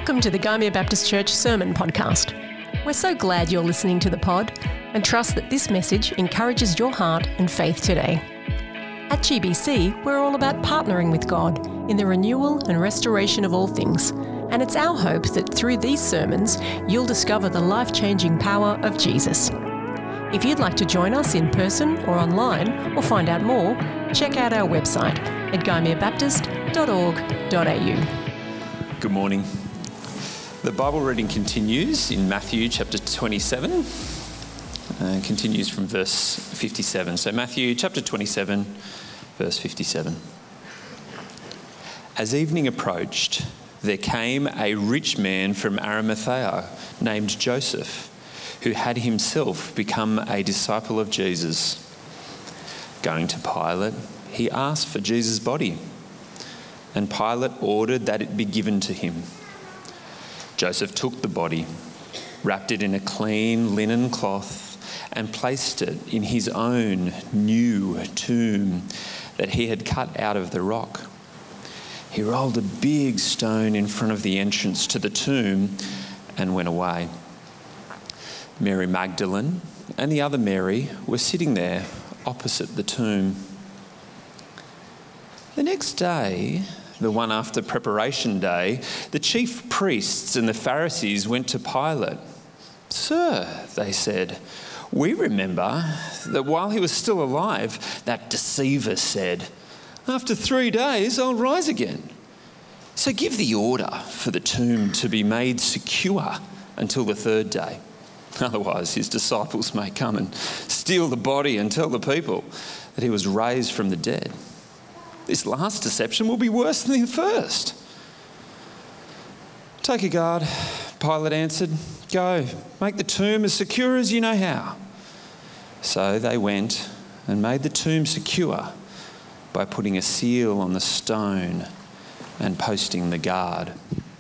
Welcome to the Gymea Baptist Church Sermon Podcast. We're so glad you're listening to the pod and trust that this message encourages your heart and faith today. At GBC, we're all about partnering with God in the renewal and restoration of all things, and it's our hope that through these sermons, you'll discover the life-changing power of Jesus. If you'd like to join us in person or online or find out more, check out our website at gymeabaptist.org.au. Good morning. The Bible reading continues in Matthew chapter 27 and continues from verse 57. So Matthew chapter 27, verse 57. As evening approached, there came a rich man from Arimathea named Joseph, who had himself become a disciple of Jesus. Going to Pilate, he asked for Jesus' body, and Pilate ordered that it be given to him. Joseph took the body, wrapped it in a clean linen cloth, and placed it in his own new tomb that he had cut out of the rock. He rolled a big stone in front of the entrance to the tomb and went away. Mary Magdalene and the other Mary were sitting there opposite the tomb. The next day, the one after preparation day, the chief priests and the Pharisees went to Pilate. "Sir," they said, "we remember that while he was still alive, that deceiver said, 'After 3 days I'll rise again.' So give the order for the tomb to be made secure until the 3rd day. Otherwise his disciples may come and steal the body and tell the people that he was raised from the dead. This last deception will be worse than the first." "Take a guard," Pilate answered. "Go, make the tomb as secure as you know how." So they went and made the tomb secure by putting a seal on the stone and posting the guard.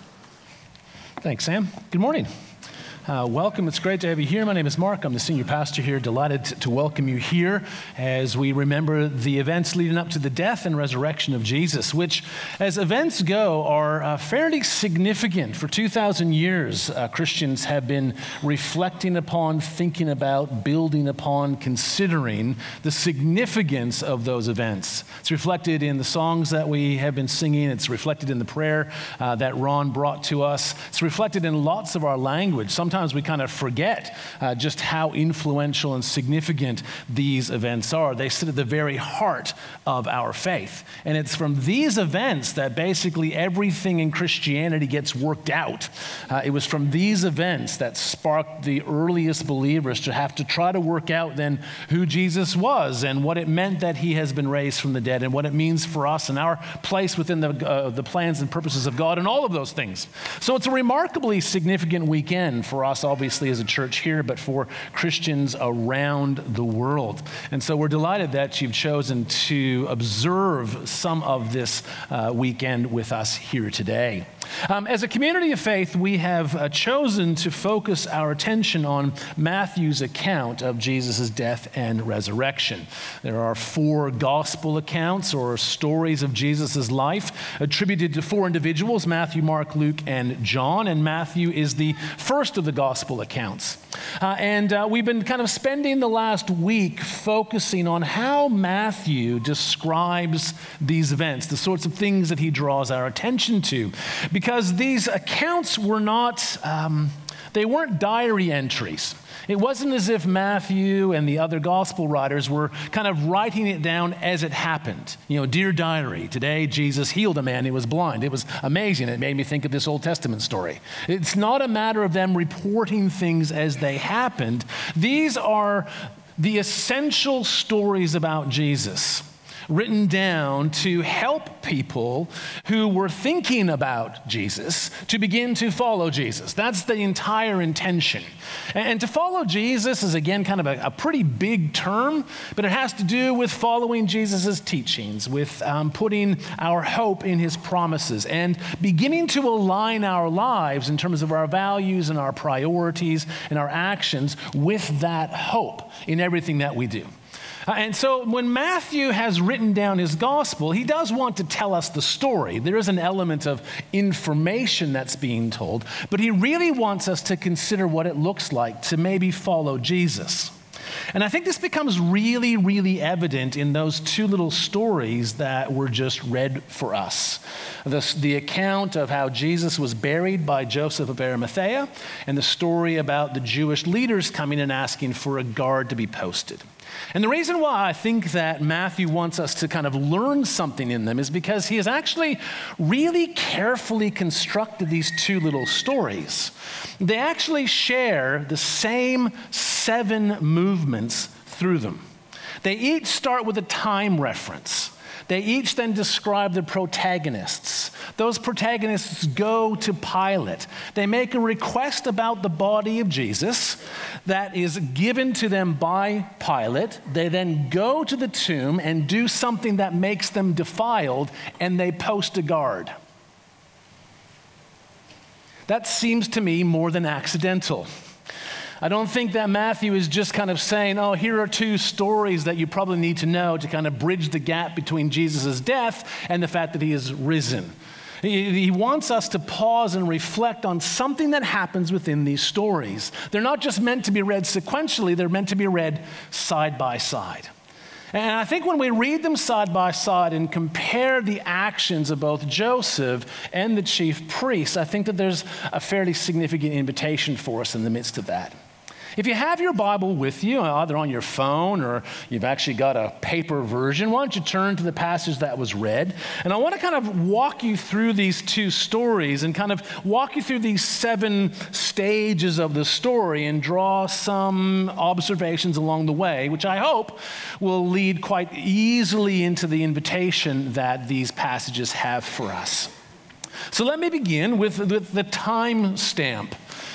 Thanks, Sam. Good morning. Welcome. It's great to have you here. My name is Mark. I'm the senior pastor here. Delighted to welcome you here as we remember the events leading up to the death and resurrection of Jesus, which, as events go, are fairly significant. For 2,000 years, Christians have been reflecting upon, thinking about, building upon, considering the significance of those events. It's reflected in the songs that we have been singing. It's reflected in the prayer that Ron brought to us. It's reflected in lots of our language. Sometimes we kind of forget just how influential and significant these events are. They sit at the very heart of our faith. And it's from these events that basically everything in Christianity gets worked out. It was from these events that sparked the earliest believers to have to try to work out then who Jesus was and what it meant that he has been raised from the dead and what it means for us and our place within the plans and purposes of God and all of those things. So it's a remarkably significant weekend for us, obviously, as a church here, but for Christians around the world. And so we're delighted that you've chosen to observe some of this weekend with us here today. As a community of faith, we have chosen to focus our attention on Matthew's account of Jesus' death and resurrection. There are 4 gospel accounts or stories of Jesus' life attributed to 4 individuals, Matthew, Mark, Luke, and John. And Matthew is the first of the gospel accounts. And we've been kind of spending the last week focusing on how Matthew describes these events, the sorts of things that he draws our attention to. Because these accounts were not, they weren't diary entries. It wasn't as if Matthew and the other gospel writers were kind of writing it down as it happened. You know, dear diary, today Jesus healed a man who was blind. It was amazing. It made me think of this Old Testament story. It's not a matter of them reporting things as they happened. These are the essential stories about Jesus, written down to help people who were thinking about Jesus to begin to follow Jesus. That's the entire intention. And to follow Jesus is, again, kind of a pretty big term, but it has to do with following Jesus' teachings, with putting our hope in his promises, and beginning to align our lives in terms of our values and our priorities and our actions with that hope in everything that we do. And so when Matthew has written down his gospel, he does want to tell us the story. There is an element of information that's being told, but he really wants us to consider what it looks like to maybe follow Jesus. And I think this becomes really, really evident in those two little stories that were just read for us. The account of how Jesus was buried by Joseph of Arimathea, and the story about the Jewish leaders coming and asking for a guard to be posted. And the reason why I think that Matthew wants us to kind of learn something in them is because he has actually really carefully constructed these two little stories. They actually share the same 7 movements through them. They each start with a time reference. They each then describe the protagonists. Those protagonists go to Pilate. They make a request about the body of Jesus that is given to them by Pilate. They then go to the tomb and do something that makes them defiled, and they post a guard. That seems to me more than accidental. I don't think that Matthew is just kind of saying, oh, here are 2 stories that you probably need to know to kind of bridge the gap between Jesus' death and the fact that he is risen. He wants us to pause and reflect on something that happens within these stories. They're not just meant to be read sequentially, they're meant to be read side by side. And I think when we read them side by side and compare the actions of both Joseph and the chief priests, I think that there's a fairly significant invitation for us in the midst of that. If you have your Bible with you, either on your phone or you've actually got a paper version, why don't you turn to the passage that was read? And I want to kind of walk you through these 2 stories and kind of walk you through these 7 stages of the story and draw some observations along the way, which I hope will lead quite easily into the invitation that these passages have for us. So let me begin with the time stamp.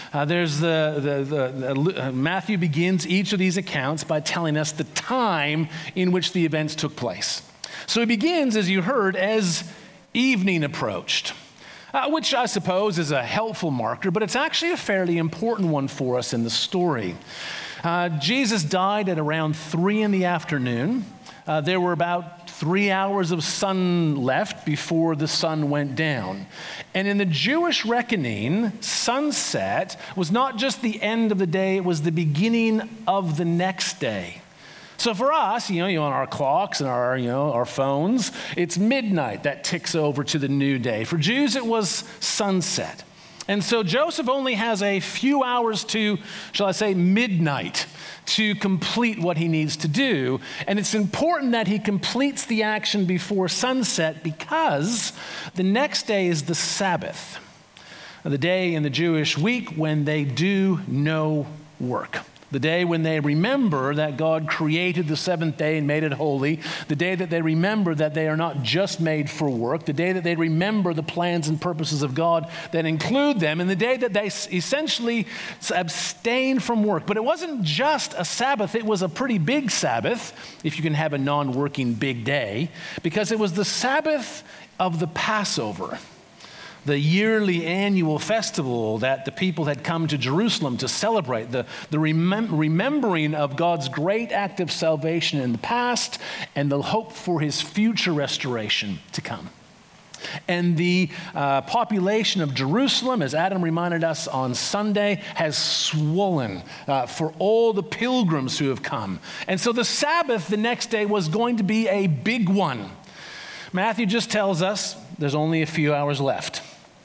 Matthew begins each of these accounts by telling us the time in which the events took place. So he begins, as you heard, as evening approached, which I suppose is a helpful marker, but it's actually a fairly important one for us in the story. Jesus died at around 3 in the afternoon. There were about 3 hours of sun left before the sun went down. And in the Jewish reckoning, sunset was not just the end of the day, it was the beginning of the next day. So for us, on our clocks and our phones, it's midnight that ticks over to the new day. For Jews, it was sunset. And so Joseph only has a few hours to, shall I say, midnight to complete what he needs to do. And it's important that he completes the action before sunset because the next day is the Sabbath, the day in the Jewish week when they do no work. The day when they remember that God created the 7th day and made it holy. The day that they remember that they are not just made for work. The day that they remember the plans and purposes of God that include them. And the day that they essentially abstain from work. But it wasn't just a Sabbath. It was a pretty big Sabbath, if you can have a non-working big day, because it was the Sabbath of the Passover, the yearly annual festival that the people had come to Jerusalem to celebrate, the remembering of God's great act of salvation in the past and the hope for his future restoration to come. And the population of Jerusalem, as Adam reminded us on Sunday, has swollen for all the pilgrims who have come. And so the Sabbath the next day was going to be a big one. Matthew just tells us there's only a few hours left.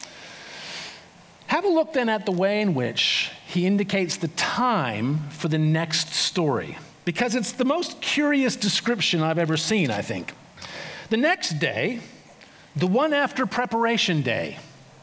Have a look then at the way in which he indicates the time for the next story, because it's the most curious description I've ever seen, I think. The next day, the one after preparation day.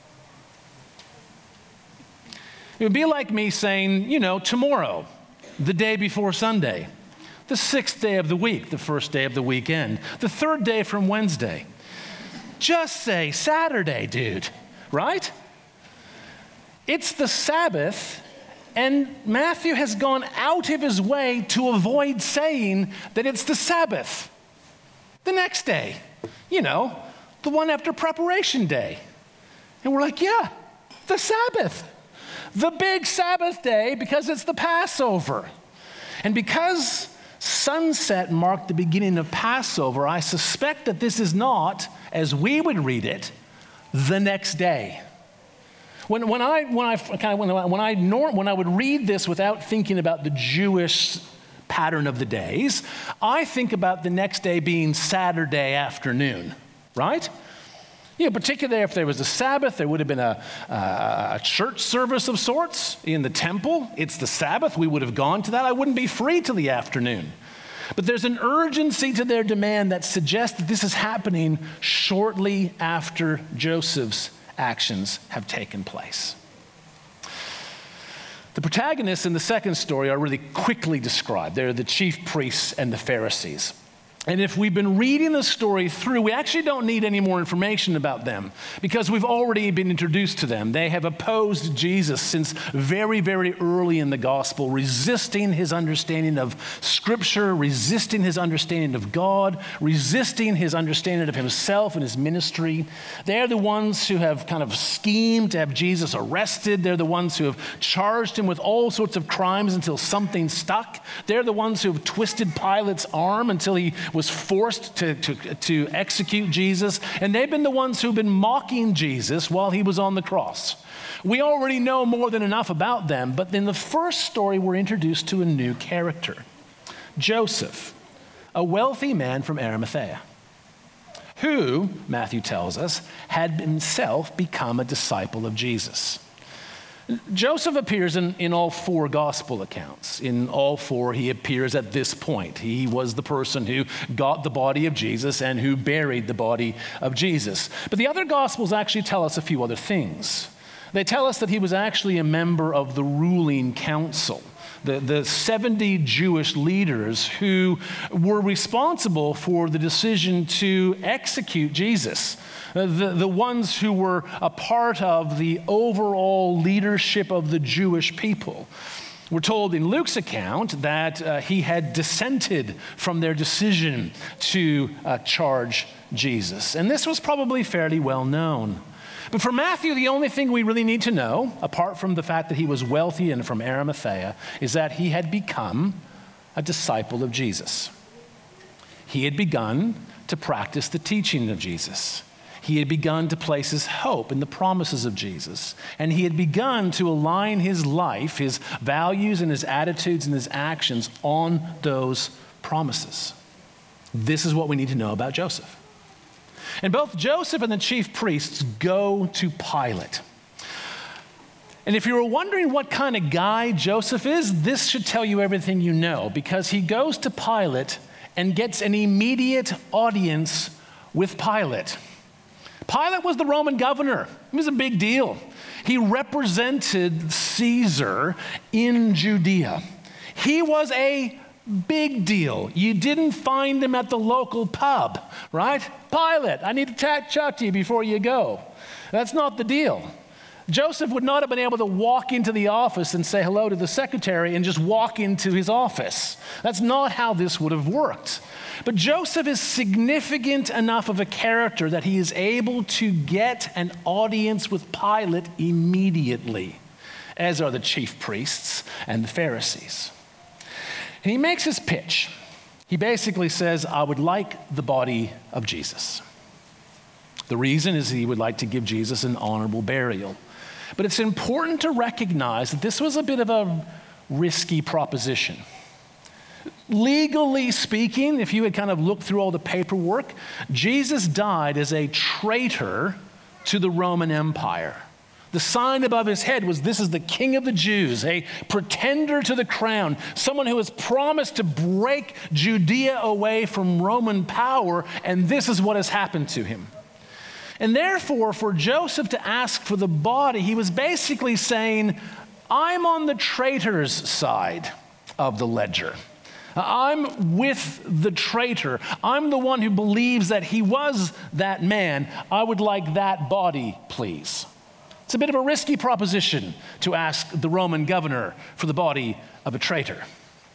It would be like me saying, tomorrow, the day before Sunday, the 6th day of the week, the first day of the weekend, the 3rd day from Wednesday. Just say Saturday, dude, right? It's the Sabbath, and Matthew has gone out of his way to avoid saying that it's the Sabbath. The next day, the one after preparation day. And we're like, yeah, the Sabbath. The big Sabbath day because it's the Passover. And because Sunset marked the beginning of Passover. I suspect that this is not, as we would read it, the next day. When I would read this without thinking about the Jewish pattern of the days, I think about the next day being Saturday afternoon, right? Particularly if there was a Sabbath, there would have been a church service of sorts in the temple. It's the Sabbath. We would have gone to that. I wouldn't be free till the afternoon. But there's an urgency to their demand that suggests that this is happening shortly after Joseph's actions have taken place. The protagonists in the second story are really quickly described. They're the chief priests and the Pharisees. And if we've been reading the story through, we actually don't need any more information about them because we've already been introduced to them. They have opposed Jesus since very, very early in the gospel, resisting his understanding of Scripture, resisting his understanding of God, resisting his understanding of himself and his ministry. They're the ones who have kind of schemed to have Jesus arrested. They're the ones who have charged him with all sorts of crimes until something stuck. They're the ones who have twisted Pilate's arm until he was forced to execute Jesus, and they've been the ones who've been mocking Jesus while he was on the cross. We already know more than enough about them, but in the first story, we're introduced to a new character, Joseph, a wealthy man from Arimathea, who, Matthew tells us, had himself become a disciple of Jesus. Joseph appears in all four gospel accounts. In all four, he appears at this point. He was the person who got the body of Jesus and who buried the body of Jesus. But the other gospels actually tell us a few other things. They tell us that he was actually a member of the ruling council, the 70 Jewish leaders who were responsible for the decision to execute Jesus. The ones who were a part of the overall leadership of the Jewish people. We're told in Luke's account that he had dissented from their decision to charge Jesus. And this was probably fairly well known. But for Matthew, the only thing we really need to know, apart from the fact that he was wealthy and from Arimathea, is that he had become a disciple of Jesus. He had begun to practice the teaching of Jesus. He had begun to place his hope in the promises of Jesus. And he had begun to align his life, his values and his attitudes and his actions on those promises. This is what we need to know about Joseph. And both Joseph and the chief priests go to Pilate. And if you were wondering what kind of guy Joseph is, this should tell you everything you know, because he goes to Pilate and gets an immediate audience with Pilate. Pilate was the Roman governor. It was a big deal. He represented Caesar in Judea. He was a big deal. You didn't find him at the local pub, right? Pilate, I need to chat to you before you go. That's not the deal. Joseph would not have been able to walk into the office and say hello to the secretary and just walk into his office. That's not how this would have worked. But Joseph is significant enough of a character that he is able to get an audience with Pilate immediately, as are the chief priests and the Pharisees. And he makes his pitch. He basically says, I would like the body of Jesus. The reason is he would like to give Jesus an honorable burial. But it's important to recognize that this was a bit of a risky proposition. Legally speaking, if you had kind of looked through all the paperwork, Jesus died as a traitor to the Roman Empire. The sign above his head was, this is the King of the Jews, a pretender to the crown, someone who has promised to break Judea away from Roman power, and this is what has happened to him. And therefore, for Joseph to ask for the body, he was basically saying, I'm on the traitor's side of the ledger. I'm with the traitor. I'm the one who believes that he was that man. I would like that body, please. It's a bit of a risky proposition to ask the Roman governor for the body of a traitor.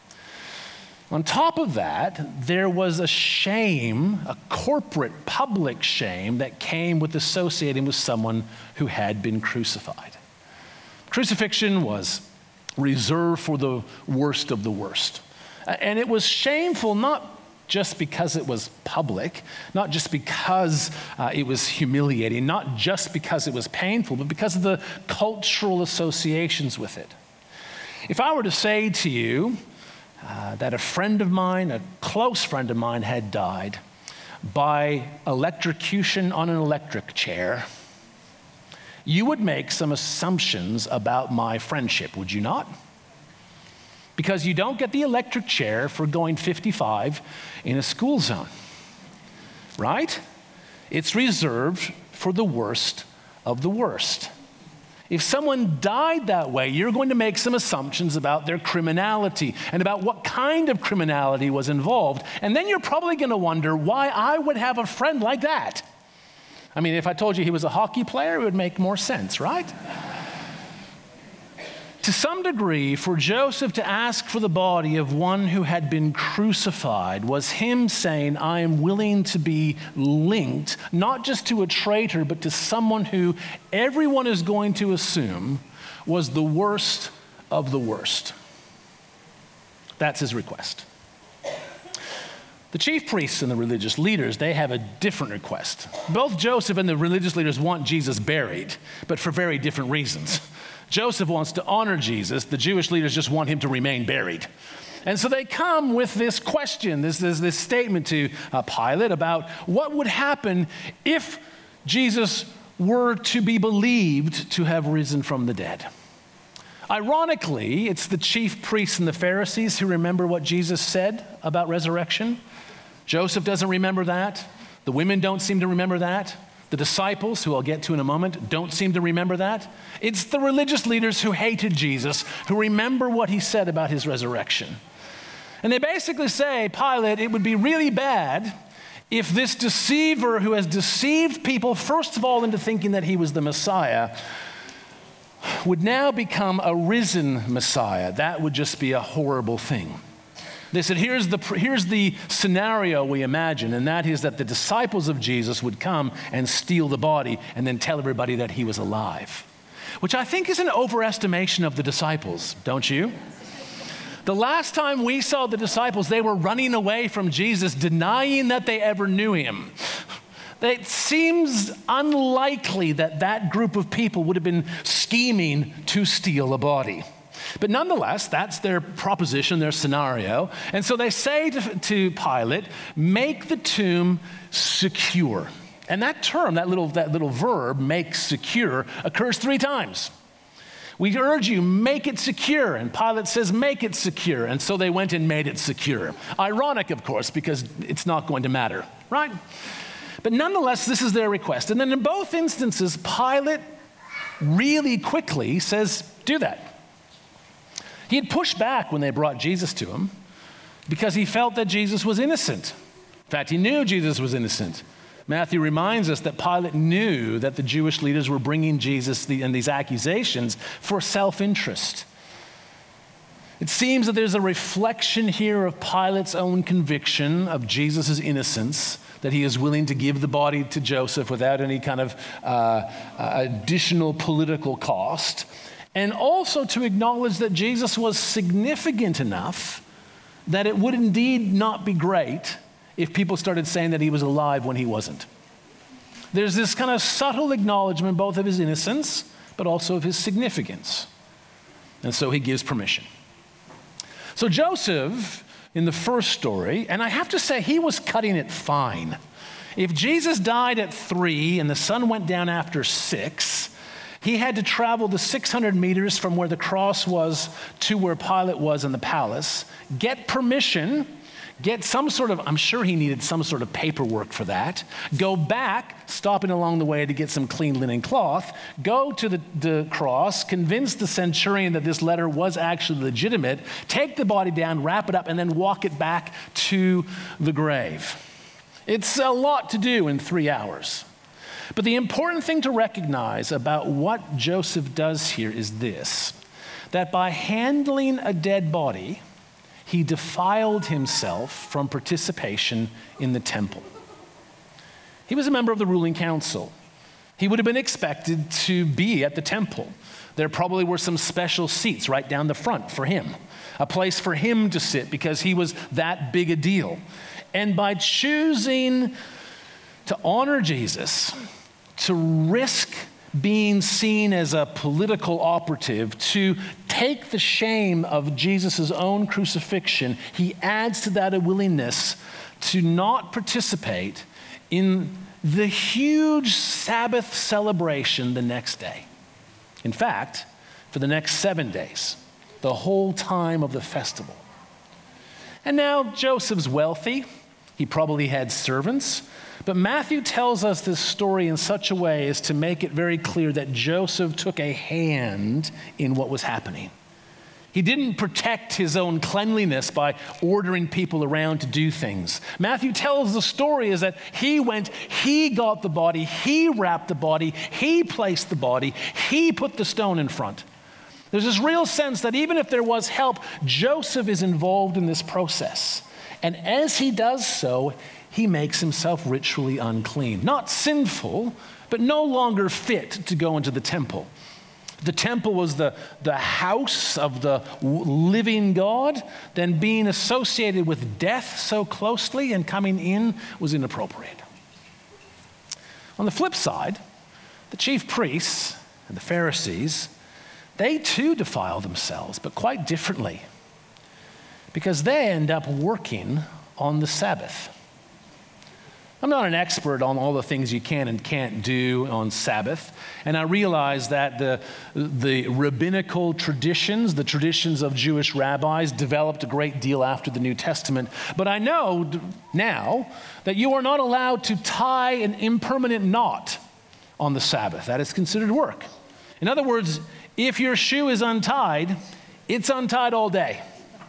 On top of that, there was a shame, a corporate public shame that came with associating with someone who had been crucified. Crucifixion was reserved for the worst of the worst. And it was shameful not just because it was public, not just because it was humiliating, not just because it was painful, but because of the cultural associations with it. If I were to say to you that a friend of mine, a close friend of mine, had died by electrocution on an electric chair, you would make some assumptions about my friendship, would you not? Because you don't get the electric chair for going 55 in a school zone, right? It's reserved for the worst of the worst. If someone died that way, you're going to make some assumptions about their criminality and about what kind of criminality was involved. And then you're probably going to wonder why I would have a friend like that. I mean, if I told you he was a hockey player, it would make more sense, right? To some degree, for Joseph to ask for the body of one who had been crucified was him saying, I am willing to be linked, not just to a traitor, but to someone who everyone is going to assume was the worst of the worst. That's his request. The chief priests and the religious leaders, they have a different request. Both Joseph and the religious leaders want Jesus buried, but for very different reasons. Joseph wants to honor Jesus. The Jewish leaders just want him to remain buried. And so they come with this question, this statement to Pilate about what would happen if Jesus were to be believed to have risen from the dead. Ironically, it's the chief priests and the Pharisees who remember what Jesus said about resurrection. Joseph doesn't remember that. The women don't seem to remember that. The disciples, who I'll get to in a moment, don't seem to remember that. It's the religious leaders who hated Jesus who remember what he said about his resurrection. And they basically say, Pilate, it would be really bad if this deceiver who has deceived people, first of all, into thinking that he was the Messiah, would now become a risen Messiah. That would just be a horrible thing. They said, here's the scenario we imagine, and that is that the disciples of Jesus would come and steal the body and then tell everybody that he was alive, which I think is an overestimation of the disciples, don't you? The last time we saw the disciples, they were running away from Jesus, denying that they ever knew him. It seems unlikely that that group of people would have been scheming to steal a body. But nonetheless, that's their proposition, their scenario. And so they say to Pilate, make the tomb secure. And that term, that little verb, make secure, occurs 3 times. We urge you, make it secure. And Pilate says, make it secure. And so they went and made it secure. Ironic, of course, because it's not going to matter, right? But nonetheless, this is their request. And then in both instances, Pilate really quickly says, do that. He had pushed back when they brought Jesus to him because he felt that Jesus was innocent. In fact, he knew Jesus was innocent. Matthew reminds us that Pilate knew that the Jewish leaders were bringing Jesus and these accusations for self-interest. It seems that there's a reflection here of Pilate's own conviction of Jesus' innocence, that he is willing to give the body to Joseph without any kind of additional political cost, and also to acknowledge that Jesus was significant enough that it would indeed not be great if people started saying that he was alive when he wasn't. There's this kind of subtle acknowledgement both of his innocence, but also of his significance. And so he gives permission. So Joseph, in the first story, and I have to say he was cutting it fine. If Jesus died at 3 and the sun went down after 6, he had to travel the 600 meters from where the cross was to where Pilate was in the palace, get permission, get some sort of, I'm sure he needed some sort of paperwork for that, go back, stopping along the way to get some clean linen cloth, go to the cross, convince the centurion that this letter was actually legitimate, take the body down, wrap it up, and then walk it back to the grave. It's a lot to do in 3 hours. But the important thing to recognize about what Joseph does here is this, that by handling a dead body, he defiled himself from participation in the temple. He was a member of the ruling council. He would have been expected to be at the temple. There probably were some special seats right down the front for him, a place for him to sit because he was that big a deal. And by choosing to honor Jesus, to risk being seen as a political operative, to take the shame of Jesus' own crucifixion, he adds to that a willingness to not participate in the huge Sabbath celebration the next day. In fact, for the next 7 days, the whole time of the festival. And now Joseph's wealthy. He probably had servants. But Matthew tells us this story in such a way as to make it very clear that Joseph took a hand in what was happening. He didn't protect his own cleanliness by ordering people around to do things. Matthew tells the story is that he went, he got the body, he wrapped the body, he placed the body, he put the stone in front. There's this real sense that even if there was help, Joseph is involved in this process. And as he does so, he makes himself ritually unclean. Not sinful, but no longer fit to go into the temple. The temple was the house of the living God. Then being associated with death so closely and coming in was inappropriate. On the flip side, the chief priests and the Pharisees, they too defile themselves, but quite differently, because they end up working on the Sabbath. I'm not an expert on all the things you can and can't do on Sabbath, and I realize that the rabbinical traditions, the traditions of Jewish rabbis, developed a great deal after the New Testament. But I know now that you are not allowed to tie an impermanent knot on the Sabbath. That is considered work. In other words, if your shoe is untied, it's untied all day.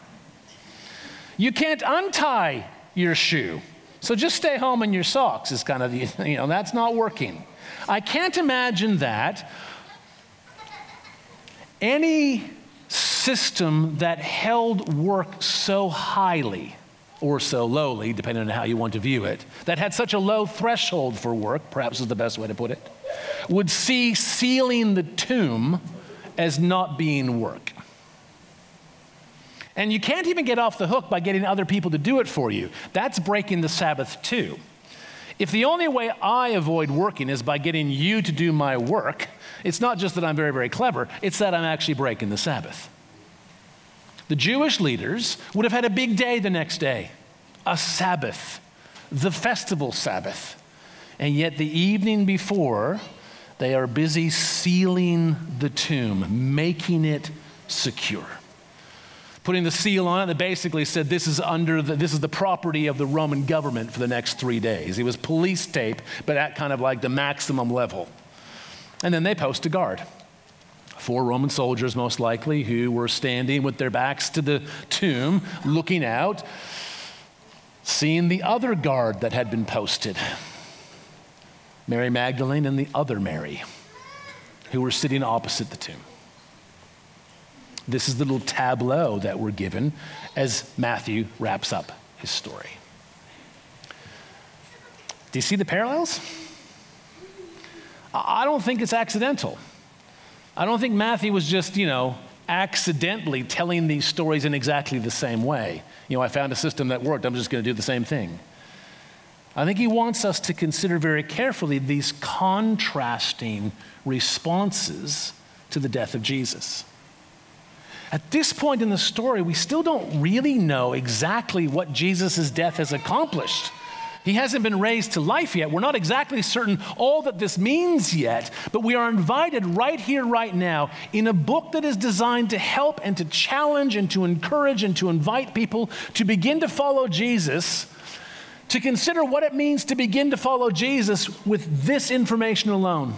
You can't untie your shoe. So just stay home in your socks is kind of, that's not working. I can't imagine that any system that held work so highly or so lowly, depending on how you want to view it, that had such a low threshold for work, perhaps is the best way to put it, would see sealing the tomb as not being work. And you can't even get off the hook by getting other people to do it for you. That's breaking the Sabbath too. If the only way I avoid working is by getting you to do my work, it's not just that I'm very, very clever, it's that I'm actually breaking the Sabbath. The Jewish leaders would have had a big day the next day, a Sabbath, the festival Sabbath. And yet the evening before, they are busy sealing the tomb, making it secure. Putting the seal on it that basically said this is the property of the Roman government for the next 3 days. It was police tape, but at kind of like the maximum level. And then they post a guard. 4 Roman soldiers, most likely, who were standing with their backs to the tomb, looking out, seeing the other guard that had been posted. Mary Magdalene and the other Mary, who were sitting opposite the tomb. This is the little tableau that we're given as Matthew wraps up his story. Do you see the parallels? I don't think it's accidental. I don't think Matthew was just, accidentally telling these stories in exactly the same way. I found a system that worked, I'm just going to do the same thing. I think he wants us to consider very carefully these contrasting responses to the death of Jesus. At this point in the story, we still don't really know exactly what Jesus' death has accomplished. He hasn't been raised to life yet. We're not exactly certain all that this means yet, but we are invited right here, right now, in a book that is designed to help and to challenge and to encourage and to invite people to begin to follow Jesus, to consider what it means to begin to follow Jesus with this information alone.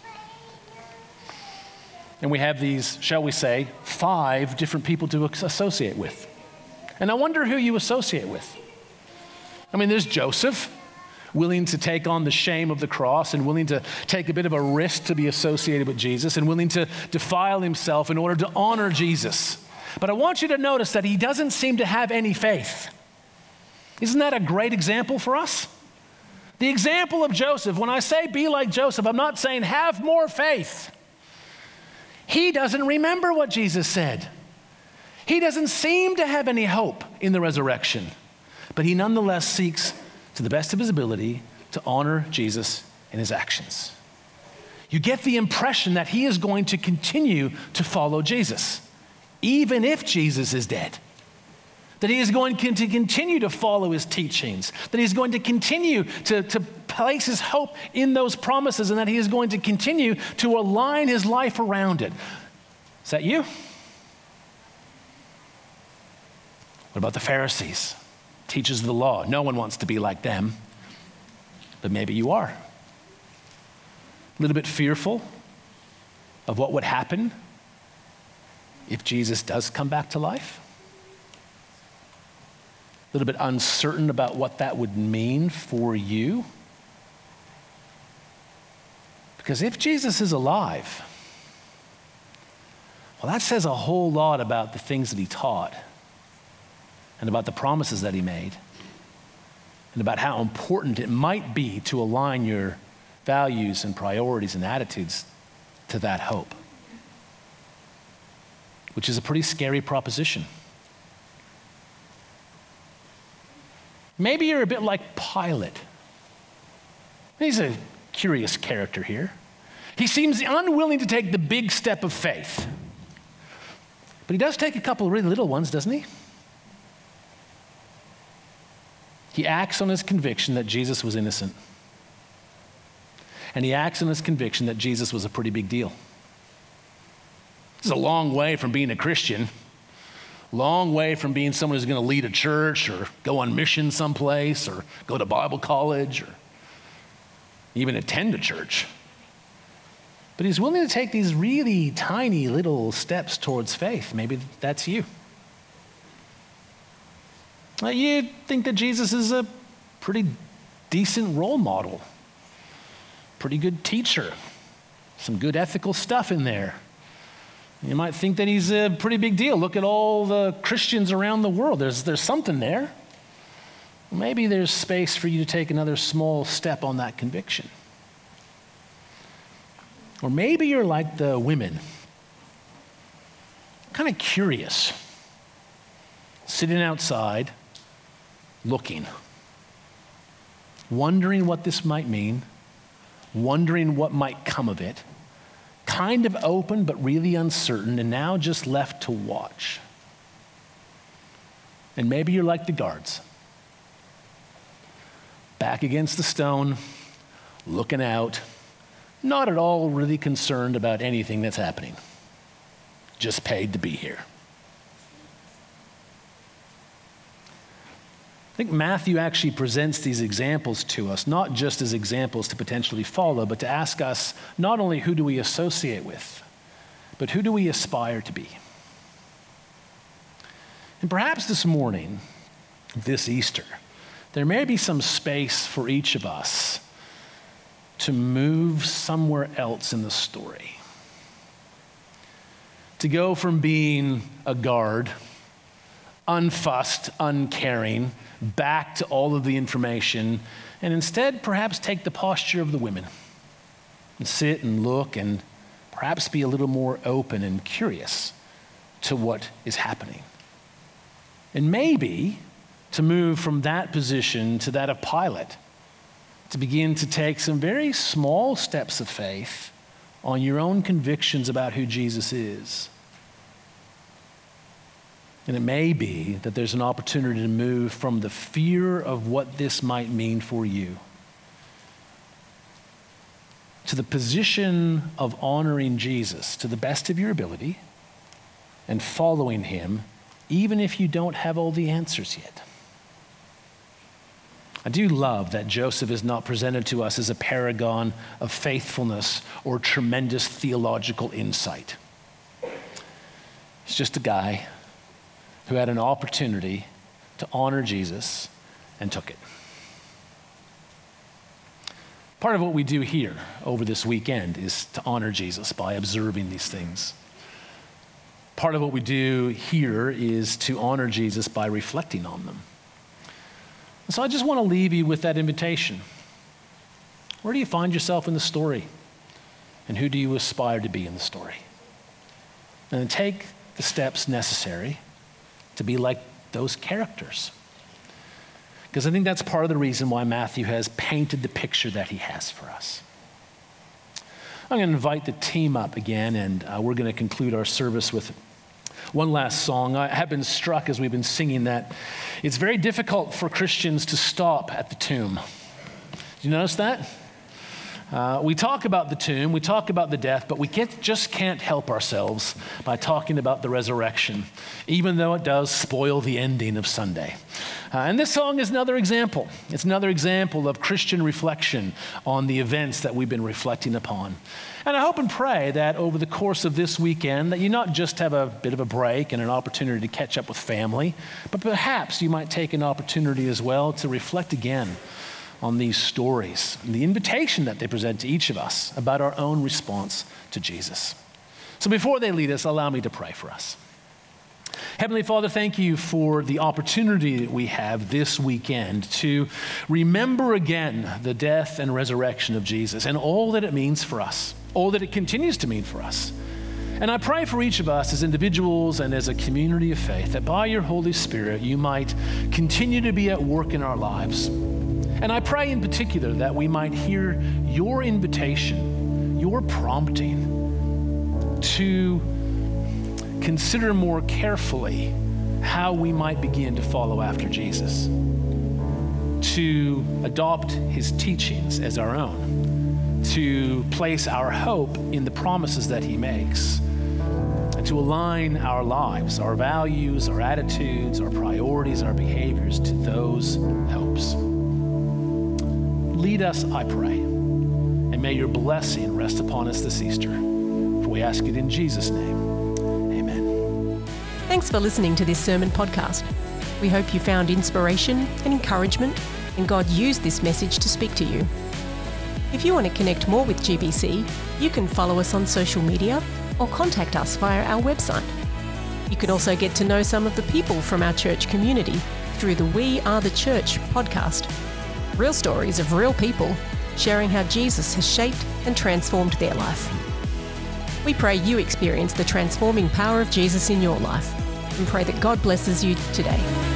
And we have these, shall we say, 5 different people to associate with. And I wonder who you associate with. There's Joseph, willing to take on the shame of the cross and willing to take a bit of a risk to be associated with Jesus and willing to defile himself in order to honor Jesus. But I want you to notice that he doesn't seem to have any faith. Isn't that a great example for us? The example of Joseph, when I say be like Joseph, I'm not saying have more faith. He doesn't remember what Jesus said. He doesn't seem to have any hope in the resurrection, but he nonetheless seeks, to the best of his ability, to honor Jesus in his actions. You get the impression that he is going to continue to follow Jesus, even if Jesus is dead. That he is going to continue to follow his teachings, that he's going to continue to place his hope in those promises, and that he is going to continue to align his life around it. Is that you? What about the Pharisees, teachers of the law? No one wants to be like them, but maybe you are. A little bit fearful of what would happen if Jesus does come back to life. A little bit uncertain about what that would mean for you. Because if Jesus is alive, well, that says a whole lot about the things that he taught, and about the promises that he made, and about how important it might be to align your values and priorities and attitudes to that hope, which is a pretty scary proposition. Maybe you're a bit like Pilate. He's a curious character here. He seems unwilling to take the big step of faith, but he does take a couple of really little ones, doesn't he? He acts on his conviction that Jesus was innocent. And he acts on his conviction that Jesus was a pretty big deal. This is a long way from being a Christian, long way from being someone who's going to lead a church or go on mission someplace or go to Bible college or even attend a church. But he's willing to take these really tiny little steps towards faith. Maybe that's you. You think that Jesus is a pretty decent role model, pretty good teacher, some good ethical stuff in there. You might think that he's a pretty big deal. Look at all the Christians around the world. There's something there. Maybe there's space for you to take another small step on that conviction. Or maybe you're like the women, kind of curious, sitting outside, looking, wondering what this might mean, wondering what might come of it, kind of open but really uncertain, and now just left to watch. And maybe you're like the guards, back against the stone, looking out, not at all really concerned about anything that's happening, just paid to be here. I think Matthew actually presents these examples to us, not just as examples to potentially follow, but to ask us not only who do we associate with, but who do we aspire to be. And perhaps this morning, this Easter, there may be some space for each of us to move somewhere else in the story. To go from being a guard, unfussed, uncaring, back to all of the information, and instead perhaps take the posture of the women and sit and look and perhaps be a little more open and curious to what is happening. And maybe to move from that position to that of Pilate, to begin to take some very small steps of faith on your own convictions about who Jesus is. And it may be that there's an opportunity to move from the fear of what this might mean for you to the position of honoring Jesus to the best of your ability and following him, even if you don't have all the answers yet. I do love that Joseph is not presented to us as a paragon of faithfulness or tremendous theological insight. He's just a guy who had an opportunity to honor Jesus and took it. Part of what we do here over this weekend is to honor Jesus by observing these things. Part of what we do here is to honor Jesus by reflecting on them. And so I just want to leave you with that invitation. Where do you find yourself in the story? And who do you aspire to be in the story? And then take the steps necessary to be like those characters. Because I think that's part of the reason why Matthew has painted the picture that he has for us. I'm going to invite the team up again, and we're going to conclude our service with one last song. I have been struck as we've been singing that it's very difficult for Christians to stop at the tomb. Did you notice that? We talk about the tomb, we talk about the death, but we just can't help ourselves by talking about the resurrection, even though it does spoil the ending of Sunday. And this song is another example. It's another example of Christian reflection on the events that we've been reflecting upon. And I hope and pray that over the course of this weekend that you not just have a bit of a break and an opportunity to catch up with family, but perhaps you might take an opportunity as well to reflect again on these stories and the invitation that they present to each of us about our own response to Jesus. So before they lead us, allow me to pray for us. Heavenly Father, thank you for the opportunity that we have this weekend to remember again the death and resurrection of Jesus and all that it means for us, all that it continues to mean for us. And I pray for each of us as individuals and as a community of faith that by your Holy Spirit you might continue to be at work in our lives. And I pray in particular that we might hear your invitation, your prompting to consider more carefully how we might begin to follow after Jesus, to adopt his teachings as our own, to place our hope in the promises that he makes, and to align our lives, our values, our attitudes, our priorities, and our behaviors to those hopes. Lead us, I pray, and may your blessing rest upon us this Easter. For we ask it in Jesus' name. Amen. Thanks for listening to this sermon podcast. We hope you found inspiration and encouragement, and God used this message to speak to you. If you want to connect more with GBC, you can follow us on social media or contact us via our website. You can also get to know some of the people from our church community through the We Are the Church podcast. Real stories of real people sharing how Jesus has shaped and transformed their life. We pray you experience the transforming power of Jesus in your life and pray that God blesses you today.